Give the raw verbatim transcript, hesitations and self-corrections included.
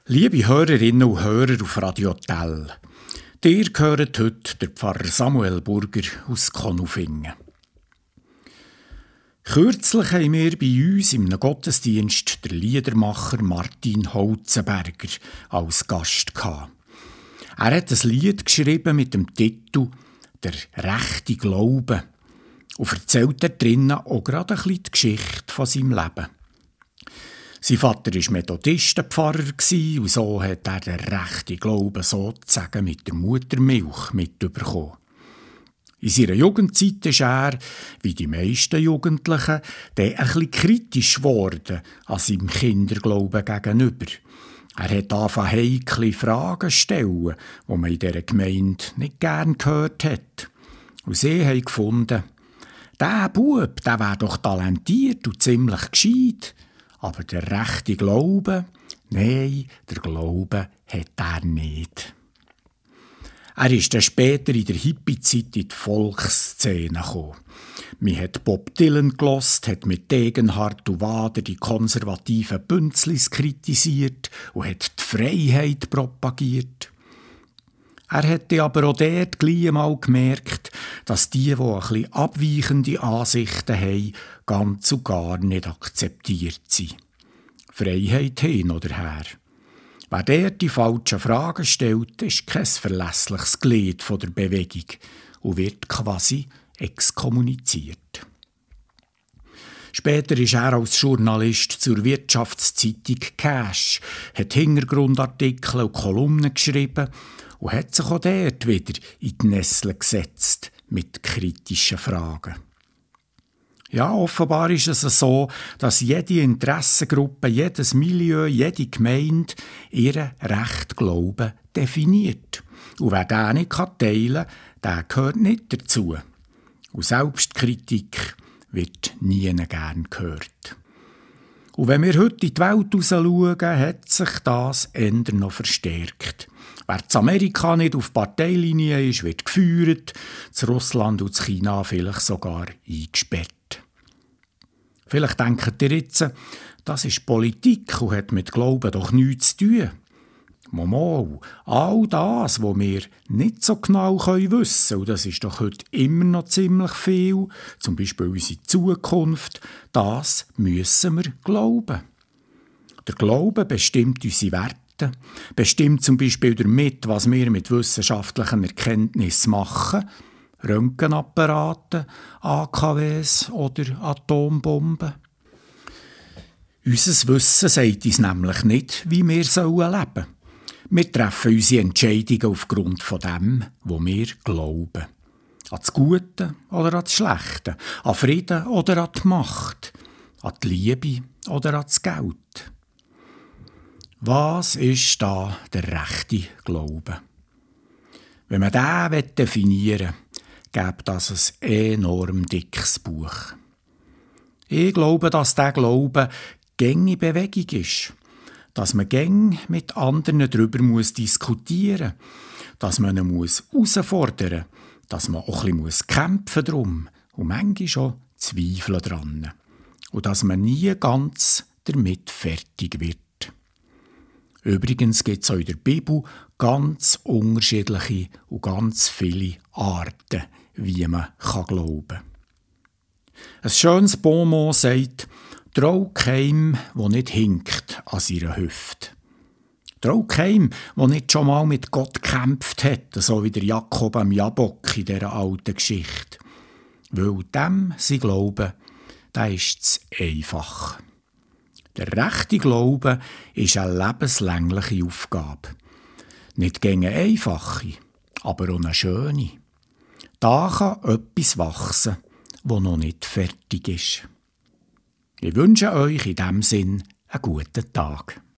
Liebe Hörerinnen und Hörer auf Radio Tell, ihr hört heute den Pfarrer Samuel Burger aus Konufingen. Kürzlich haben wir bei uns im Gottesdienst den Liedermacher Martin Holzenberger als Gast gehabt. Er hat ein Lied geschrieben mit dem Titel «Der rechte Glaube» und erzählt da drinnen auch gerade ein bisschen die Geschichte von seinem Leben. Sein Vater war Methodistenpfarrer und so hat er den rechten Glauben sozusagen mit der Muttermilch mitbekommen. In seiner Jugendzeit ist er, wie die meisten Jugendlichen, dann ein bisschen kritisch geworden an seinem Kinderglauben gegenüber. Er hat angefangen, heikle Fragen zu stellen, die man in dieser Gemeinde nicht gern gehört hat. Und sie haben gefunden, der Bub, der wäre doch talentiert und ziemlich gescheit. Aber der rechte Glaube, nein, der Glaube hat er nicht. Er ist dann später in der Hippie-Zeit in die Volksszene gekommen. Man hat Bob Dylan gehört, hat mit Degenhardt und Wader die konservativen Bünzlis kritisiert und hat die Freiheit propagiert. Er hatte aber auch dort gleich mal gemerkt, dass die, die ein bisschen abweichende Ansichten haben, ganz und gar nicht akzeptiert sind. Freiheit hin oder her. Wer dort die falschen Fragen stellt, ist kein verlässliches Glied von der Bewegung und wird quasi exkommuniziert. Später ist er als Journalist zur Wirtschaftszeitung Cash, hat Hintergrundartikel und Kolumnen geschrieben und hat sich auch dort wieder in die Nesseln gesetzt mit kritischen Fragen. Ja, offenbar ist es so, dass jede Interessengruppe, jedes Milieu, jede Gemeinde ihren rechten Glauben definiert. Und wer den nicht teilen kann, der gehört nicht dazu. Und Selbstkritik wird nie gern gehört. Und wenn wir heute in die Welt rausschauen, hat sich das eher noch verstärkt. Wer in Amerika nicht auf Parteilinie ist, wird geführt, in Russland und in China vielleicht sogar eingesperrt. Vielleicht denkt ihr jetzt, das ist Politik und hat mit Glauben doch nichts zu tun. Mal, all das, was wir nicht so genau wissen können, und das ist doch heute immer noch ziemlich viel, zum Beispiel unsere Zukunft, das müssen wir glauben. Der Glaube bestimmt unsere Werte, bestimmt zum Beispiel damit, was wir mit wissenschaftlichen Erkenntnissen machen, Röntgenapparate, A K Ws oder Atombomben. Unser Wissen sagt uns nämlich nicht, wie wir leben sollen. Wir treffen unsere Entscheidungen aufgrund von dem, wo wir glauben. An das Gute oder an das Schlechte, an Frieden oder an die Macht, an die Liebe oder an das Geld. Was ist da der rechte Glaube? Wenn man den definieren will, gäbe das ein enorm dickes Buch. Ich glaube, dass dieser Glaube gängige Bewegung ist. Dass man gäng mit anderen darüber muss diskutieren muss, dass man ihn muss herausfordern muss, dass man auch ein bisschen kämpfen darum und manchmal schon zweifeln dran. Und dass man nie ganz damit fertig wird. Übrigens gibt es auch in der Bibel ganz unterschiedliche und ganz viele Arten, wie man glauben kann. Ein schönes Bonmot sagt, «Trau keinem, der nicht hinkt an seiner Hüfte.» Trau keinem, der nicht schon mal mit Gott gekämpft hat, so wie der Jakob am Jabok in dieser alten Geschichte. Weil dem sein Glaube, der ist zu einfach. Der rechte Glaube ist eine lebenslängliche Aufgabe. Nicht gegen eine einfache, aber auch eine schöne. Da kann etwas wachsen, das noch nicht fertig ist. Ich wünsche euch in diesem Sinn einen guten Tag.